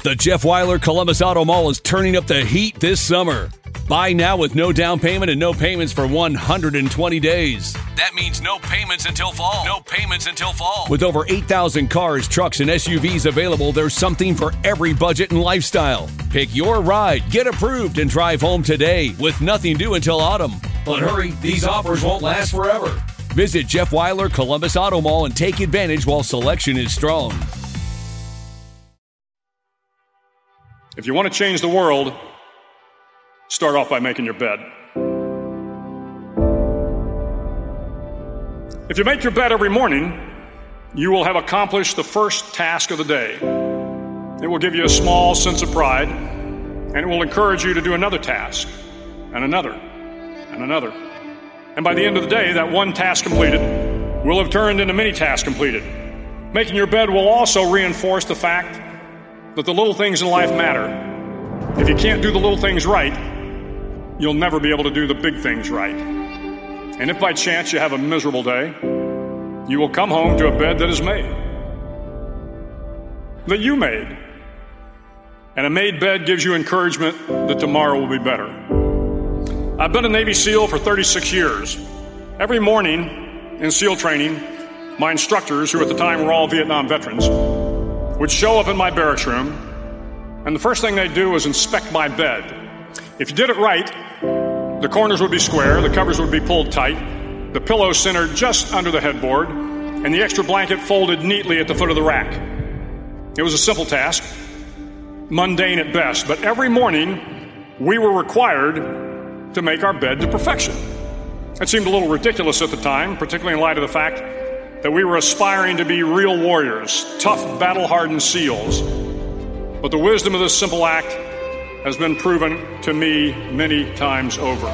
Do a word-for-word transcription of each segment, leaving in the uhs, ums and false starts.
The Jeff Weiler Columbus Auto Mall is turning up the heat this summer. Buy now with no down payment and no payments for one hundred twenty days. That means no payments until fall. No payments until fall. With over eight thousand cars, trucks, and S U Vs available, there's something for every budget and lifestyle. Pick your ride, get approved, and drive home today with nothing due until autumn. But hurry, these offers won't last forever. Visit Jeff Weiler Columbus Auto Mall and take advantage while selection is strong. If you want to change the world, start off by making your bed. If you make your bed every morning, you will have accomplished the first task of the day. It will give you a small sense of pride, and it will encourage you to do another task, and another, and another. And by the end of the day, that one task completed will have turned into many tasks completed. Making your bed will also reinforce the fact that the little things in life matter. If you can't do the little things right, you'll never be able to do the big things right. And if by chance you have a miserable day, you will come home to a bed that is made, that you made. And a made bed gives you encouragement that tomorrow will be better. I've been a Navy SEAL for thirty-six years. Every morning in SEAL training, my instructors, who at the time were all Vietnam veterans, would show up in my barracks room, and the first thing they'd do was inspect my bed. If you did it right, the corners would be square, the covers would be pulled tight, the pillow centered just under the headboard, and the extra blanket folded neatly at the foot of the rack. It was a simple task, mundane at best, but every morning we were required to make our bed to perfection. It seemed a little ridiculous at the time, particularly in light of the fact that we were aspiring to be real warriors, tough, battle-hardened SEALs. But the wisdom of this simple act has been proven to me many times over.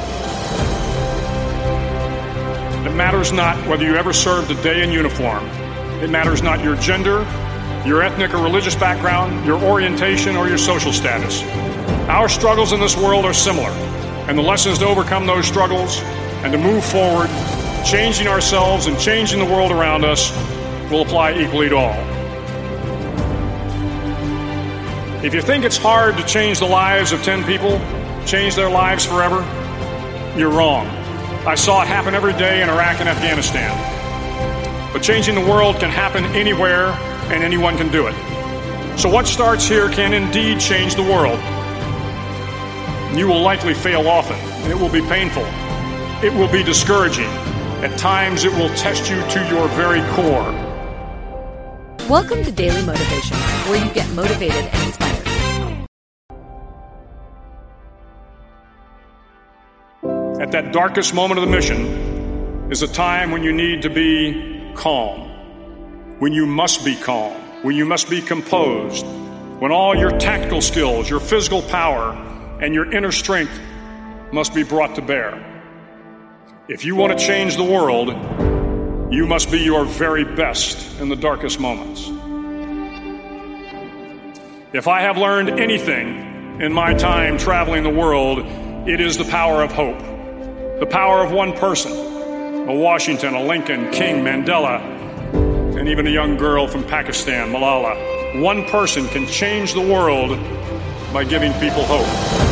It matters not whether you ever served a day in uniform. It matters not your gender, your ethnic or religious background, your orientation, or your social status. Our struggles in this world are similar, and the lessons to overcome those struggles and to move forward, changing ourselves and changing the world around us, will apply equally to all. If you think it's hard to change the lives of ten people, change their lives forever, you're wrong. I saw it happen every day in Iraq and Afghanistan. But changing the world can happen anywhere, and anyone can do it. So what starts here can indeed change the world. You will likely fail often. It will be painful. It will be discouraging. At times, it will test you to your very core. Welcome to Daily Motivation, where you get motivated and inspired. At that darkest moment of the mission is a time when you need to be calm, when you must be calm, when you must be composed, when all your tactical skills, your physical power, and your inner strength must be brought to bear. If you want to change the world, you must be your very best in the darkest moments. If I have learned anything in my time traveling the world, it is the power of hope, the power of one person, a Washington, a Lincoln, King, Mandela, and even a young girl from Pakistan, Malala. One person can change the world by giving people hope.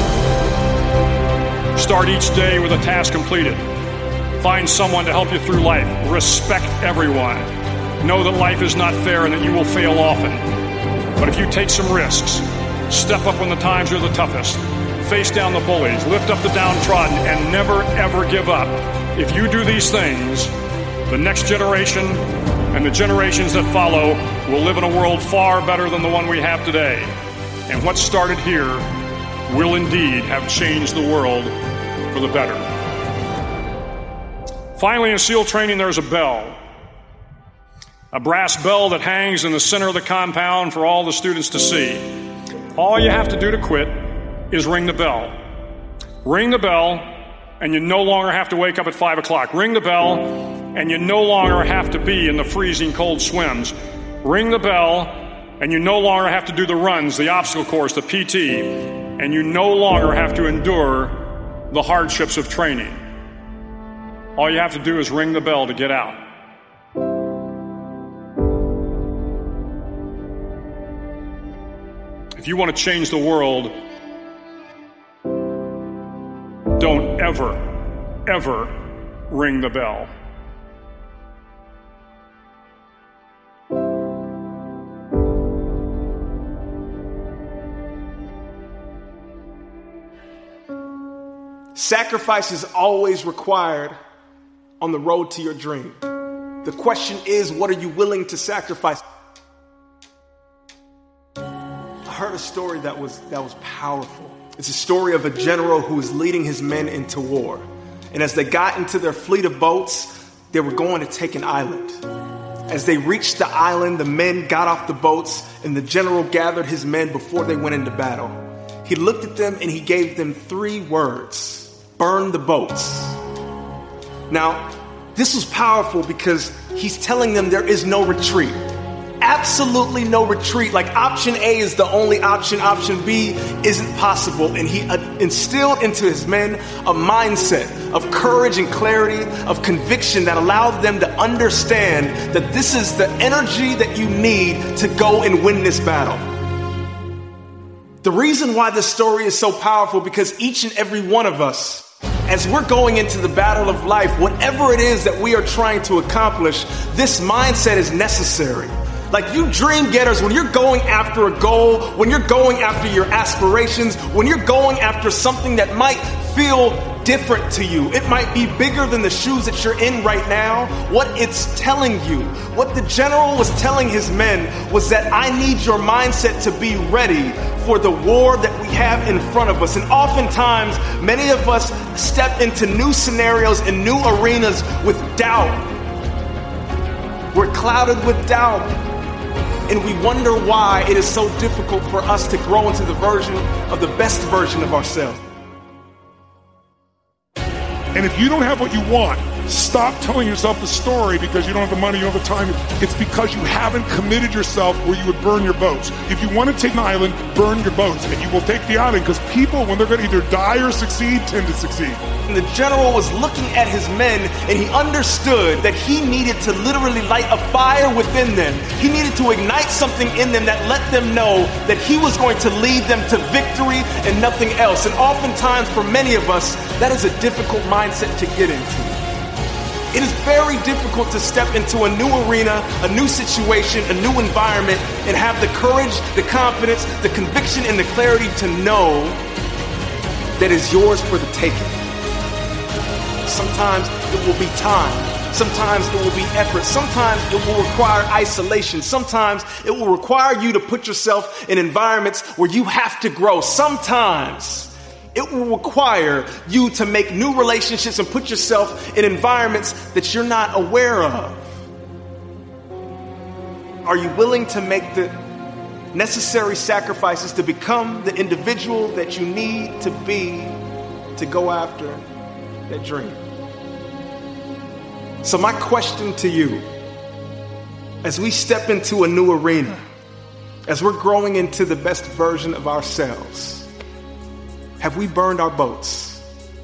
Start each day with a task completed. Find someone to help you through life. Respect everyone. Know that life is not fair and that you will fail often. But if you take some risks, step up when the times are the toughest, face down the bullies, lift up the downtrodden, and never, ever give up. If you do these things, the next generation and the generations that follow will live in a world far better than the one we have today. And what started here will indeed have changed the world for the better. Finally, in SEAL training, there's a bell. A brass bell that hangs in the center of the compound for all the students to see. All you have to do to quit is ring the bell. Ring the bell, and you no longer have to wake up at five o'clock. Ring the bell, and you no longer have to be in the freezing cold swims. Ring the bell, and you no longer have to do the runs, the obstacle course, the P T, and you no longer have to endure the hardships of training. All you have to do is ring the bell to get out. If you want to change the world, don't ever, ever ring the bell. Sacrifice is always required on the road to your dream. The question is, what are you willing to sacrifice? I heard a story that was that was powerful. It's a story of a general who was leading his men into war. And as they got into their fleet of boats, they were going to take an island. As they reached the island, the men got off the boats, and the general gathered his men before they went into battle. He looked at them and he gave them three words: burn the boats. Now, this was powerful because he's telling them there is no retreat. Absolutely no retreat. Like option A is the only option. Option B isn't possible. And he uh, instilled into his men a mindset of courage and clarity, of conviction that allowed them to understand that this is the energy that you need to go and win this battle. The reason why this story is so powerful, because each and every one of us, as we're going into the battle of life, whatever it is that we are trying to accomplish, this mindset is necessary. Like you dream getters, when you're going after a goal, when you're going after your aspirations, when you're going after something that might feel different to you, it might be bigger than the shoes that you're in right now, what it's telling you, what the general was telling his men was that I need your mindset to be ready for the war that we have in front of us. And oftentimes, many of us step into new scenarios and new arenas with doubt. We're clouded with doubt. And we wonder why it is so difficult for us to grow into the version of the best version of ourselves. And if you don't have what you want, stop telling yourself the story because you don't have the money, you don't have the time. It's because you haven't committed yourself where you would burn your boats. If you want to take an island, burn your boats. And you will take the island because people, when they're going to either die or succeed, tend to succeed. And the general was looking at his men and he understood that he needed to literally light a fire within them. He needed to ignite something in them that let them know that he was going to lead them to victory and nothing else. And oftentimes for many of us, that is a difficult mindset to get into. It is very difficult to step into a new arena, a new situation, a new environment, and have the courage, the confidence, the conviction, and the clarity to know that is yours for the taking. Sometimes it will be time. Sometimes it will be effort. Sometimes it will require isolation. Sometimes it will require you to put yourself in environments where you have to grow. Sometimes it will require you to make new relationships and put yourself in environments that you're not aware of. Are you willing to make the necessary sacrifices to become the individual that you need to be to go after that dream? So my question to you, as we step into a new arena, as we're growing into the best version of ourselves, have we burned our boats?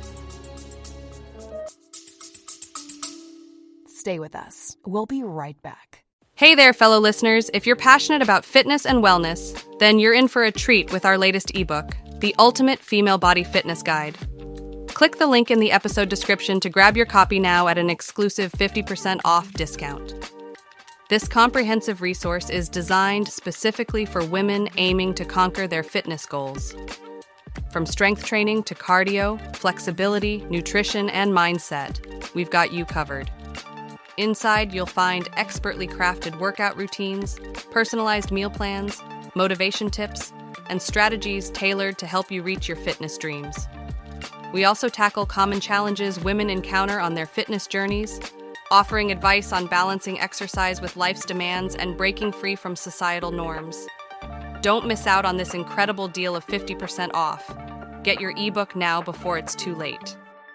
Stay with us. We'll be right back. Hey there, fellow listeners. If you're passionate about fitness and wellness, then you're in for a treat with our latest ebook, The Ultimate Female Body Fitness Guide. Click the link in the episode description to grab your copy now at an exclusive fifty percent off discount. This comprehensive resource is designed specifically for women aiming to conquer their fitness goals. From strength training to cardio, flexibility, nutrition, and mindset, we've got you covered. Inside, you'll find expertly crafted workout routines, personalized meal plans, motivation tips, and strategies tailored to help you reach your fitness dreams. We also tackle common challenges women encounter on their fitness journeys, offering advice on balancing exercise with life's demands and breaking free from societal norms. Don't miss out on this incredible deal of fifty percent off. Get your ebook now before it's too late.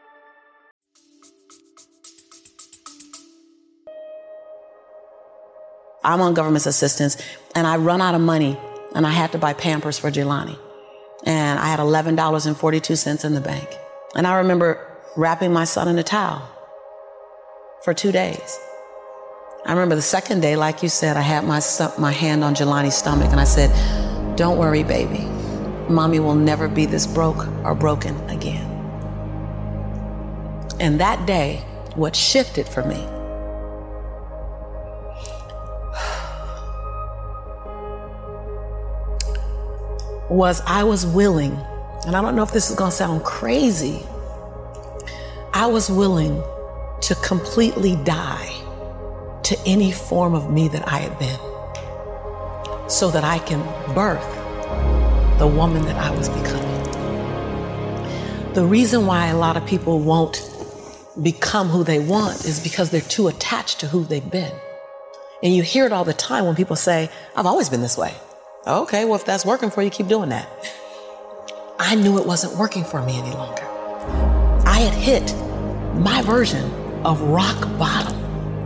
I'm on government assistance and I run out of money and I had to buy Pampers for Jelani. And I had eleven dollars and forty-two cents in the bank. And I remember wrapping my son in a towel for two days. I remember the second day, like you said, I had my my hand on Jelani's stomach and I said, Don't worry, baby. Mommy will never be this broke or broken again. And that day, what shifted for me was I was willing, and I don't know if this is gonna sound crazy, I was willing to completely die to any form of me that I had been so that I can birth the woman that I was becoming. The reason why a lot of people won't become who they want is because they're too attached to who they've been. And you hear it all the time when people say, I've always been this way. Okay, well, if that's working for you, keep doing that. I knew it wasn't working for me any longer. I had hit my version of rock bottom.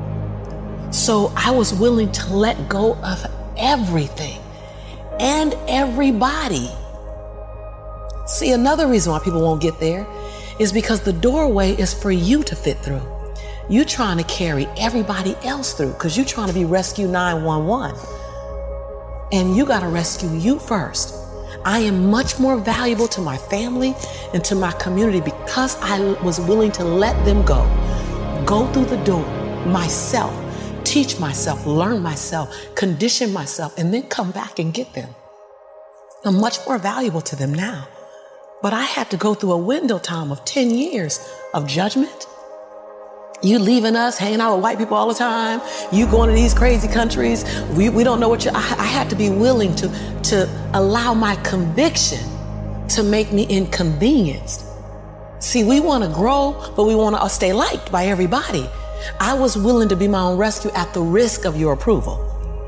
So I was willing to let go of everything and everybody. See, another reason why people won't get there is because the doorway is for you to fit through. You trying to carry everybody else through because you're trying to be Rescue nine one one. And you got to rescue you first. I am much more valuable to my family and to my community because I was willing to let them go. Go through the door myself, teach myself, learn myself, condition myself, and then come back and get them. I'm much more valuable to them now. But I had to go through a window time of ten years of judgment. You leaving us, hanging out with white people all the time. You going to these crazy countries. We, we don't know what you, I, I had to be willing to, to allow my conviction to make me inconvenienced. See, we want to grow, but we want to stay liked by everybody. I was willing to be my own rescue at the risk of your approval.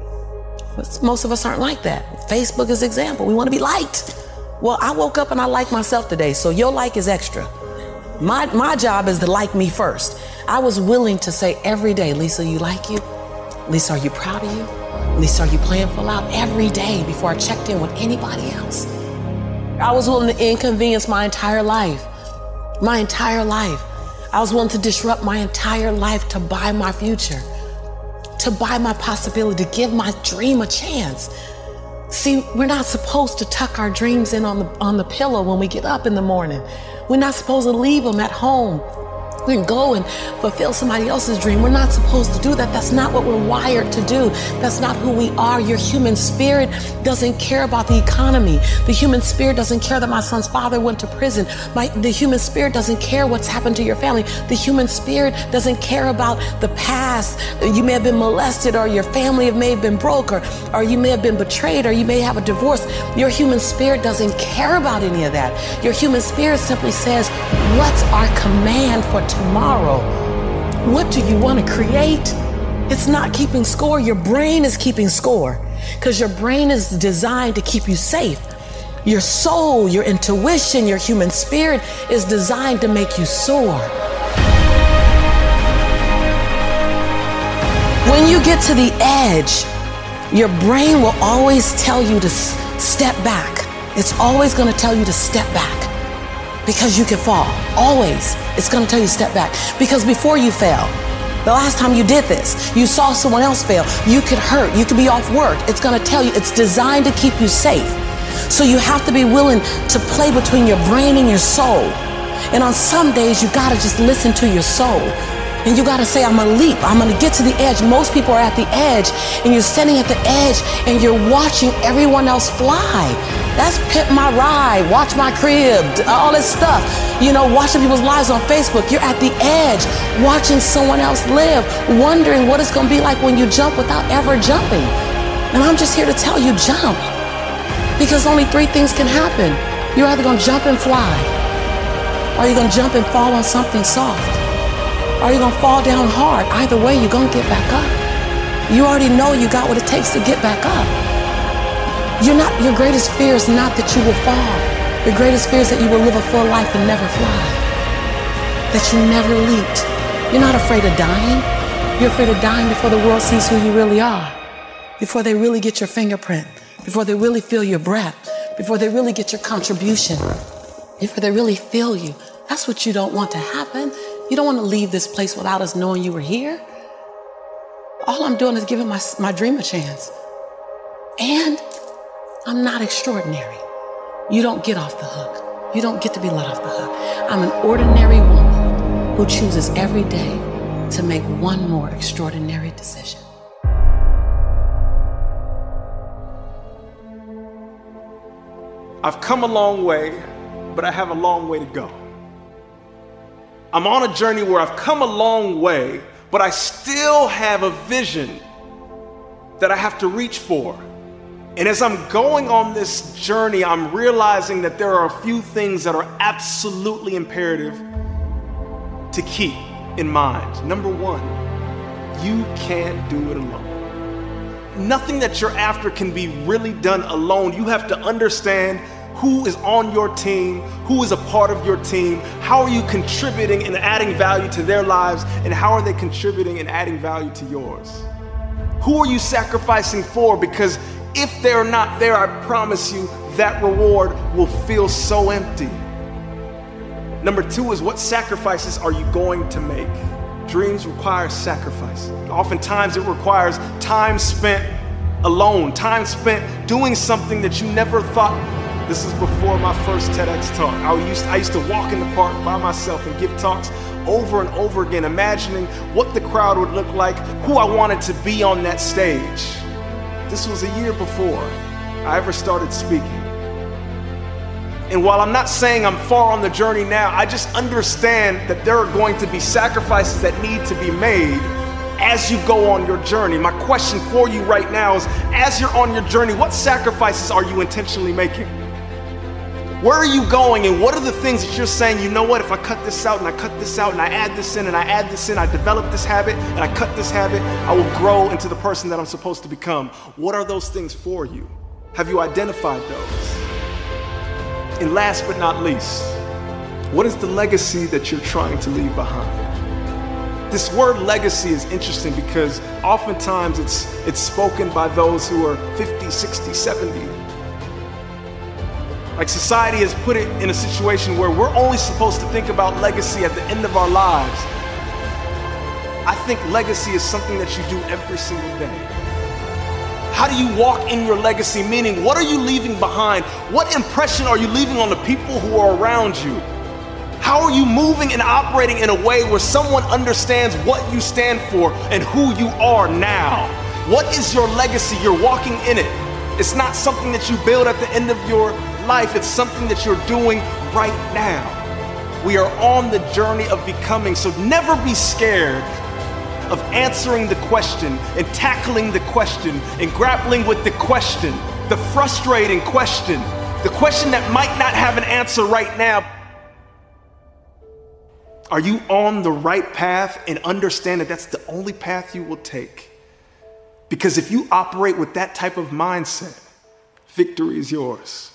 But most of us aren't like that. Facebook is an example. We want to be liked. Well, I woke up and I like myself today, so your like is extra. My, my job is to like me first. I was willing to say every day, Lisa, you like you? Lisa, are you proud of you? Lisa, are you playing full out? Every day before I checked in with anybody else. I was willing to inconvenience my entire life. My entire life. I was willing to disrupt my entire life to buy my future, to buy my possibility, to give my dream a chance. See, we're not supposed to tuck our dreams in on the, on the pillow when we get up in the morning. We're not supposed to leave them at home. We can go and fulfill somebody else's dream. We're not supposed to do that. That's not what we're wired to do. That's not who we are. Your human spirit doesn't care about the economy. The human spirit doesn't care that my son's father went to prison. My, the human spirit doesn't care what's happened to your family. The human spirit doesn't care about the past. You may have been molested, or your family may have been broke, or, or you may have been betrayed, or you may have a divorce. Your human spirit doesn't care about any of that. Your human spirit simply says, what's our command for tomorrow? What do you want to create? It's not keeping score. Your brain is keeping score because your brain is designed to keep you safe. Your soul, your intuition, your human spirit is designed to make you soar. When you get to the edge, your brain will always tell you to s- step back. It's always going to tell you to step back. Because you can fall. Always. It's going to tell you to step back. Because before you fell, the last time you did this, you saw someone else fail. You could hurt. You could be off work. It's going to tell you. It's designed to keep you safe. So you have to be willing to play between your brain and your soul. And on some days, you got to just listen to your soul. And you got to say, I'm going to leap. I'm going to get to the edge. Most people are at the edge, and you're standing at the edge, and you're watching everyone else fly. That's Pimp My Ride, Watch My Crib, all this stuff. You know, watching people's lives on Facebook. You're at the edge, watching someone else live, wondering what it's going to be like when you jump without ever jumping. And I'm just here to tell you, jump. Because only three things can happen. You're either going to jump and fly, or you're going to jump and fall on something soft, or you're going to fall down hard. Either way, you're going to get back up. You already know you got what it takes to get back up. You're not, your greatest fear is not that you will fall. Your greatest fear is that you will live a full life and never fly. That you never leaped. You're not afraid of dying. You're afraid of dying before the world sees who you really are. Before they really get your fingerprint. Before they really feel your breath. Before they really get your contribution. Before they really feel you. That's what you don't want to happen. You don't want to leave this place without us knowing you were here. All I'm doing is giving my, my dream a chance. And I'm not extraordinary. You don't get off the hook. You don't get to be let off the hook. I'm an ordinary woman who chooses every day to make one more extraordinary decision. I've come a long way, but I have a long way to go. I'm on a journey where I've come a long way, but I still have a vision that I have to reach for. And as I'm going on this journey, I'm realizing that there are a few things that are absolutely imperative to keep in mind. Number one, you can't do it alone. Nothing that you're after can be really done alone. You have to understand who is on your team, who is a part of your team, how are you contributing and adding value to their lives, and how are they contributing and adding value to yours? Who are you sacrificing for? Because if they're not there, I promise you that reward will feel so empty. Number two is, what sacrifices are you going to make? Dreams require sacrifice. Oftentimes it requires time spent alone, time spent doing something that you never thought. This is before my first TEDx talk. I used, I used to walk in the park by myself and give talks over and over again, imagining what the crowd would look like, who I wanted to be on that stage. This was a year before I ever started speaking. And while I'm not saying I'm far on the journey now, I just understand that there are going to be sacrifices that need to be made as you go on your journey. My question for you right now is, as you're on your journey, what sacrifices are you intentionally making? Where are you going, and what are the things that you're saying, you know what, if I cut this out and I cut this out and I add this in and I add this in, I develop this habit and I cut this habit, I will grow into the person that I'm supposed to become. What are those things for you? Have you identified those? And last but not least, what is the legacy that you're trying to leave behind? This word legacy is interesting because oftentimes it's, it's spoken by those who are fifty, sixty, seventy. Like, society has put it in a situation where we're only supposed to think about legacy at the end of our lives. I think legacy is something that you do every single day. How do you walk in your legacy? Meaning, what are you leaving behind? What impression are you leaving on the people who are around you? How are you moving and operating in a way where someone understands what you stand for and who you are now? What is your legacy? You're walking in it. It's not something that you build at the end of your life. It's something that you're doing right now. We are on the journey of becoming, so never be scared of answering the question and tackling the question and grappling with the question, the frustrating question, the question that might not have an answer right now. Are you on the right path, and understand that that's the only path you will take? Because if you operate with that type of mindset, victory is yours.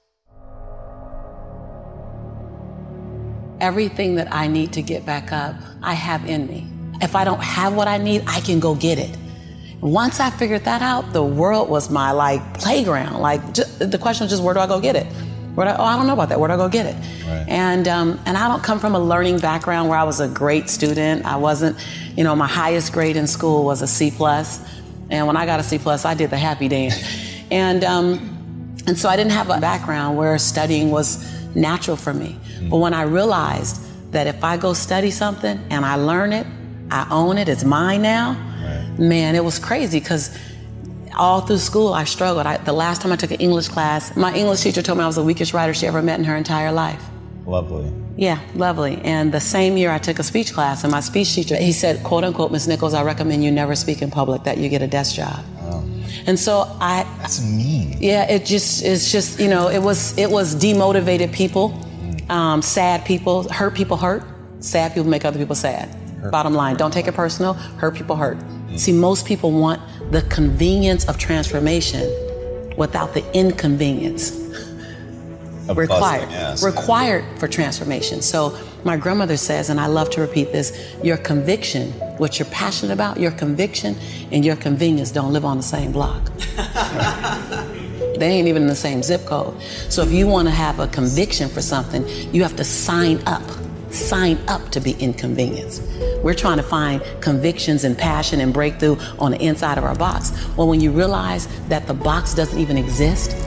Everything that I need to get back up, I have in me. If I don't have what I need, I can go get it. Once I figured that out, the world was my like playground. Like, just, the question was just, where do I go get it? Where do I, oh, I don't know about that. Where do I go get it? Right. And um, and I don't come from a learning background where I was a great student. I wasn't, you know, my highest grade in school was a C plus. And when I got a C plus, I did the happy dance. and um, and so I didn't have a background where studying was natural for me. Mm. But when I realized that if I go study something and I learn it, I own it, it's mine now, right. Man, it was crazy because all through school I struggled. I, the last time I took an English class, my English teacher told me I was the weakest writer she ever met in her entire life. Lovely. Yeah, lovely. And the same year I took a speech class, and my speech teacher, he said, quote unquote, Miz Nichols, I recommend you never speak in public, that you get a desk job. Wow. And so I... That's mean. Yeah, it just, it's just, you know, it was, it was demotivated people, um, sad people, hurt people hurt, sad people make other people sad. Hurt Bottom line, don't take it personal, hurt people hurt. Mm. See, most people want the convenience of transformation without the inconvenience of required, yes. required for transformation. So my grandmother says, and I love to repeat this, your conviction, what you're passionate about, your conviction and your convenience don't live on the same block. They ain't even in the same zip code. So if you want to have a conviction for something, you have to sign up. Sign up to be inconvenienced. We're trying to find convictions and passion and breakthrough on the inside of our box. Well, when you realize that the box doesn't even exist,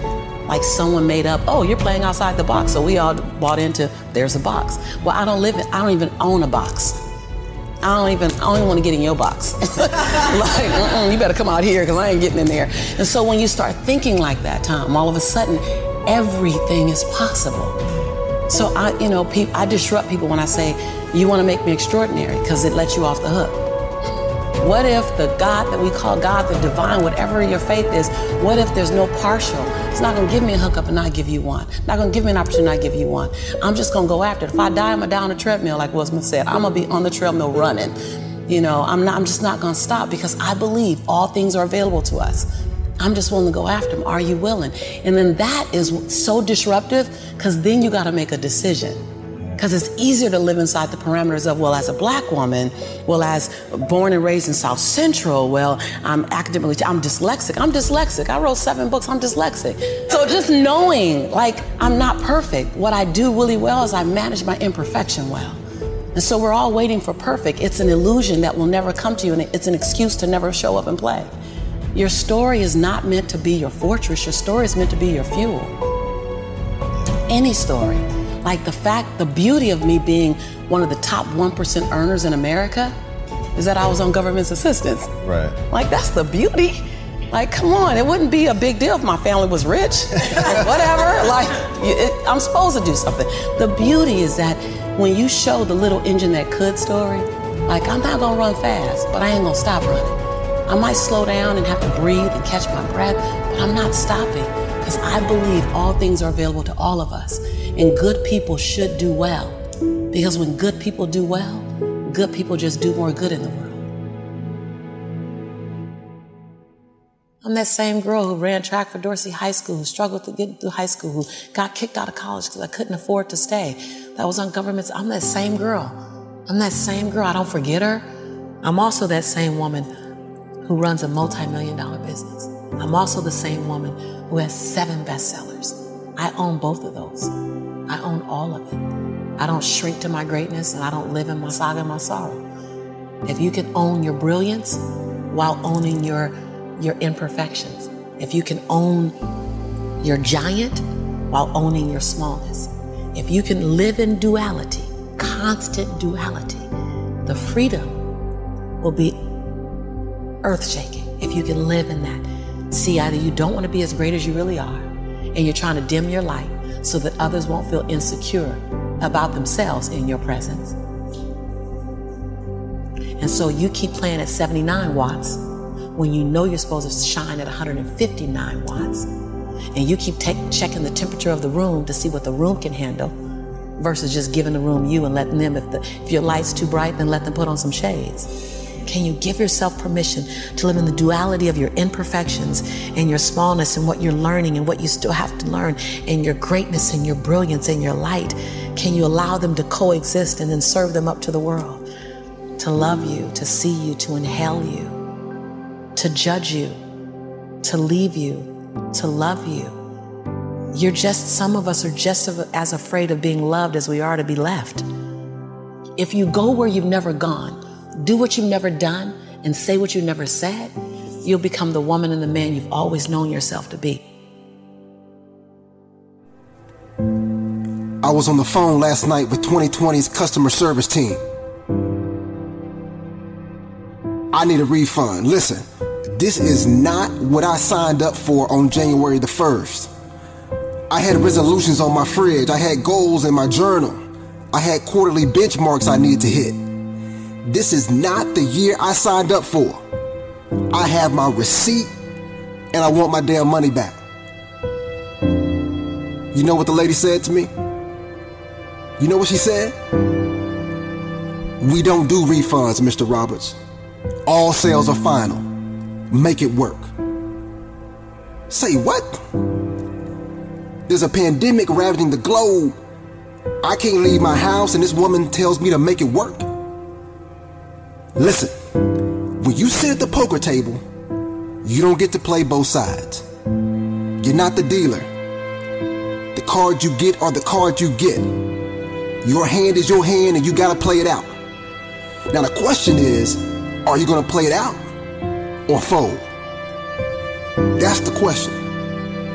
Like someone made up, oh, you're playing outside the box. So we all bought into, there's a box. Well, I don't live in, I don't even own a box. I don't even, I don't even want to get in your box. Like, mm-mm, you better come out here because I ain't getting in there. And so when you start thinking like that, Tom, all of a sudden, everything is possible. So I, you know, pe- I disrupt people when I say, you want to make me extraordinary because it lets you off the hook. What if the God that we call God, the divine, whatever your faith is, what if there's no partial? It's not going to give me a hookup and not give you one. Not going to give me an opportunity and not give you one. I'm just going to go after it. If I die, I'm going to die on a treadmill, like Will Smith said. I'm going to be on the treadmill running. You know, I'm not, I'm just not going to stop because I believe all things are available to us. I'm just willing to go after them. Are you willing? And then that is so disruptive because then you got to make a decision. Because it's easier to live inside the parameters of, well, as a black woman, well, as born and raised in South Central, well, I'm academically, I'm dyslexic. I'm dyslexic. I wrote seven books. I'm dyslexic. So just knowing, like, I'm not perfect. What I do really well is I manage my imperfection well. And so we're all waiting for perfect. It's an illusion that will never come to you, and it's an excuse to never show up and play. Your story is not meant to be your fortress. Your story is meant to be your fuel. Any story. Like the fact, the beauty of me being one of the top one percent earners in America is that I was on government's assistance. Right. Like, that's the beauty. Like, come on, it wouldn't be a big deal if my family was rich or whatever. Like, it, I'm supposed to do something. The beauty is that when you show the little engine that could story, like, I'm not gonna run fast, but I ain't gonna stop running. I might slow down and have to breathe and catch my breath, but I'm not stopping because I believe all things are available to all of us. And good people should do well. Because when good people do well, good people just do more good in the world. I'm that same girl who ran track for Dorsey High School, who struggled to get through high school, who got kicked out of college because I couldn't afford to stay. That was on government's. I'm that same girl. I'm that same girl. I don't forget her. I'm also that same woman who runs a multi-million dollar business. I'm also the same woman who has seven bestsellers. I own both of those. I own all of it. I don't shrink to my greatness and I don't live in my saga and my sorrow. If you can own your brilliance while owning your, your imperfections, if you can own your giant while owning your smallness, if you can live in duality, constant duality, the freedom will be earth-shaking if you can live in that. See, either you don't want to be as great as you really are, and you're trying to dim your light so that others won't feel insecure about themselves in your presence. And so you keep playing at seventy-nine watts when you know you're supposed to shine at one hundred fifty-nine watts. And you keep take, checking the temperature of the room to see what the room can handle versus just giving the room you and letting them, if, the, if your light's too bright, then let them put on some shades. Can you give yourself permission to live in the duality of your imperfections and your smallness and what you're learning and what you still have to learn and your greatness and your brilliance and your light? Can you allow them to coexist and then serve them up to the world? To love you, to see you, to inhale you, to judge you, to leave you, to love you. You're just, some of us are just as afraid of being loved as we are to be left. If you go where you've never gone, do what you've never done, and say what you've never said, you'll become the woman and the man you've always known yourself to be. I was on the phone last night with twenty twenty's customer service team. I need a refund. Listen, this is not what I signed up for on January the first. I had resolutions on my fridge. I had goals in my journal. I had quarterly benchmarks I needed to hit. This is not the year I signed up for. I have my receipt and I want my damn money back. You know what the lady said to me? You know what she said? We don't do refunds, Mister Roberts. All sales are final. Make it work. Say what? There's a pandemic ravaging the globe. I can't leave my house and this woman tells me to make it work. Listen, when you sit at the poker table, you don't get to play both sides. You're not the dealer. The cards you get are the cards you get. Your hand is your hand and you gotta play it out. Now the question is, are you gonna play it out or fold? That's the question.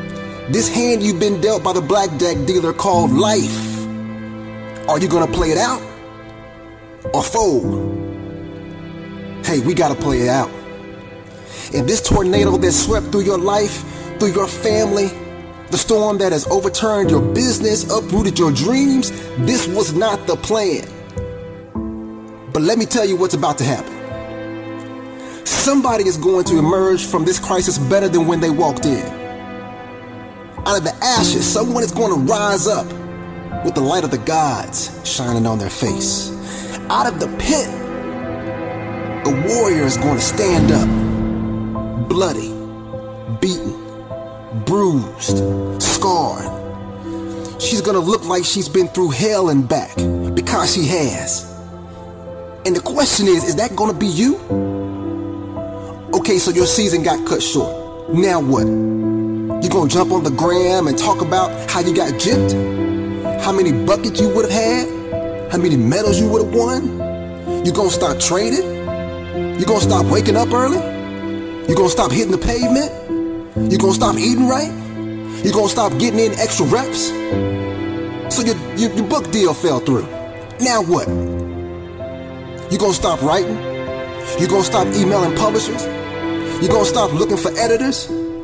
This hand you've been dealt by the blackjack dealer called life. Are you gonna play it out or fold? Hey, we gotta play it out. And this tornado that swept through your life, through your family, the storm that has overturned your business, uprooted your dreams, this was not the plan. But let me tell you what's about to happen. Somebody is going to emerge from this crisis better than when they walked in. Out of the ashes, someone is going to rise up with the light of the gods shining on their face. Out of the pit, a warrior is going to stand up, bloody, beaten, bruised, scarred. She's gonna look like she's been through hell and back, because she has. And the question is, is that gonna be you? Okay, so your season got cut short. Now what? You gonna jump on the gram and talk about how you got gypped? How many buckets you would've had? How many medals you would've won? You gonna stop training? You gonna stop waking up early? You gonna stop hitting the pavement? You gonna stop eating right? You gonna stop getting in extra reps? So your, your, your book deal fell through. Now what? You gonna stop writing? You gonna stop emailing publishers? You gonna stop looking for editors?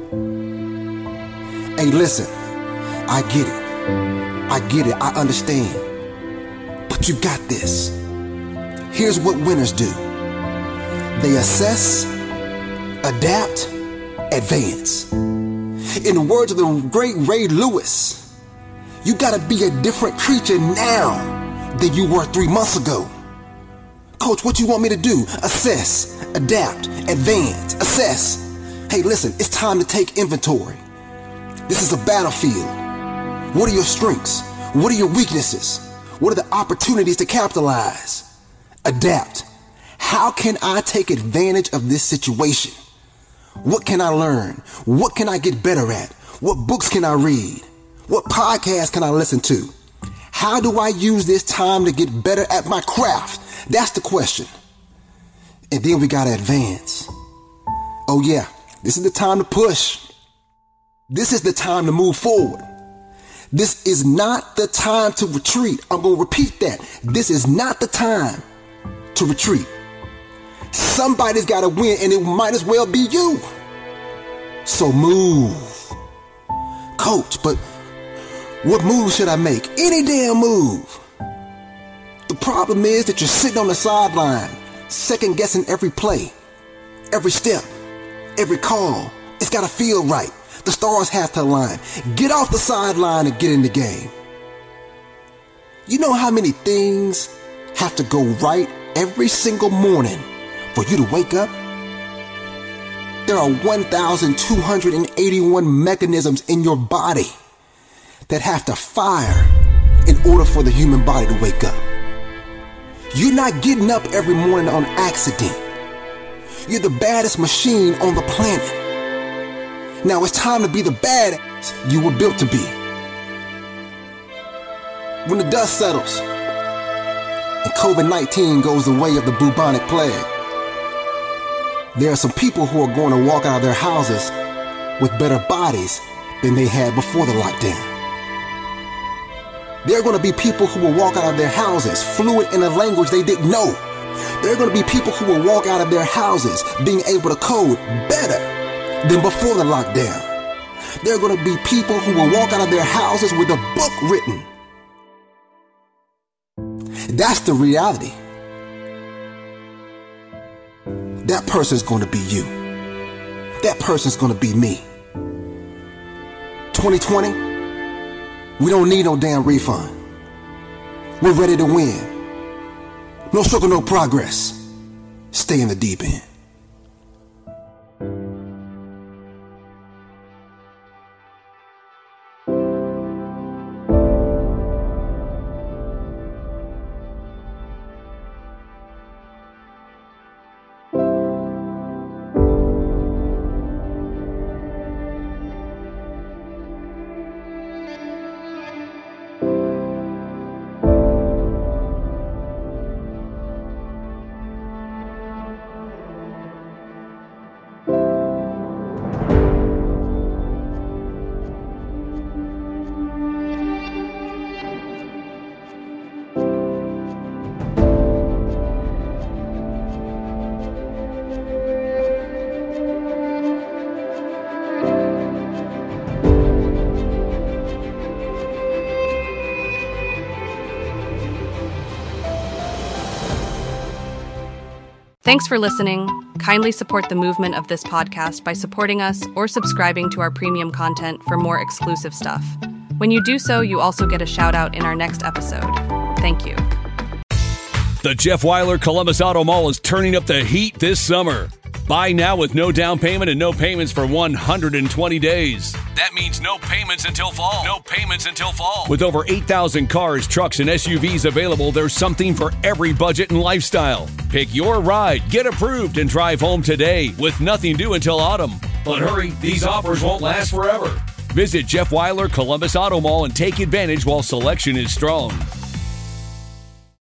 Hey, listen, I get it. I get it, I understand. But you got this. Here's what winners do. They assess, adapt, advance. In the words of the great Ray Lewis, you gotta be a different creature now than you were three months ago. Coach, what you want me to do? Assess, adapt, advance, assess. Hey, listen, it's time to take inventory. This is a battlefield. What are your strengths? What are your weaknesses? What are the opportunities to capitalize? Adapt. How can I take advantage of this situation? What can I learn? What can I get better at? What books can I read? What podcasts can I listen to? How do I use this time to get better at my craft? That's the question. And then we gotta advance. Oh yeah, this is the time to push. This is the time to move forward. This is not the time to retreat. I'm gonna repeat that. This is not the time to retreat. Somebody's gotta win, and it might as well be you. So move. Coach, but what move should I make? Any damn move. The problem is that you're sitting on the sideline, second guessing every play, every step, every call. It's gotta feel right. The stars have to align. Get off the sideline and get in the game. You know how many things have to go right every single morning for you to wake up? There are one thousand two hundred eighty-one mechanisms in your body that have to fire in order for the human body to wake up. You're not getting up every morning on accident. You're the baddest machine on the planet. Now it's time to be the badass you were built to be. When the dust settles and COVID nineteen goes the way of the bubonic plague, there are some people who are going to walk out of their houses with better bodies than they had before the lockdown. There are going to be people who will walk out of their houses fluent in a language they didn't know. There are going to be people who will walk out of their houses being able to code better than before the lockdown. There are going to be people who will walk out of their houses with a book written. That's the reality. That person's going to be you. That person's going to be me. twenty twenty, we don't need no damn refund. We're ready to win. No struggle, no progress. Stay in the deep end. Thanks for listening. Kindly support the movement of this podcast by supporting us or subscribing to our premium content for more exclusive stuff. When you do so, you also get a shout out in our next episode. Thank you. The Jeff Wyler Columbus Auto Mall is turning up the heat this summer. Buy now with no down payment and no payments for one hundred twenty days. That means no payments until fall. No payments until fall. With over eight thousand cars, trucks, and S U Vs available, there's something for every budget and lifestyle. Pick your ride, get approved, and drive home today with nothing due until autumn. But hurry, these offers won't last forever. Visit Jeff Wyler Columbus Auto Mall and take advantage while selection is strong.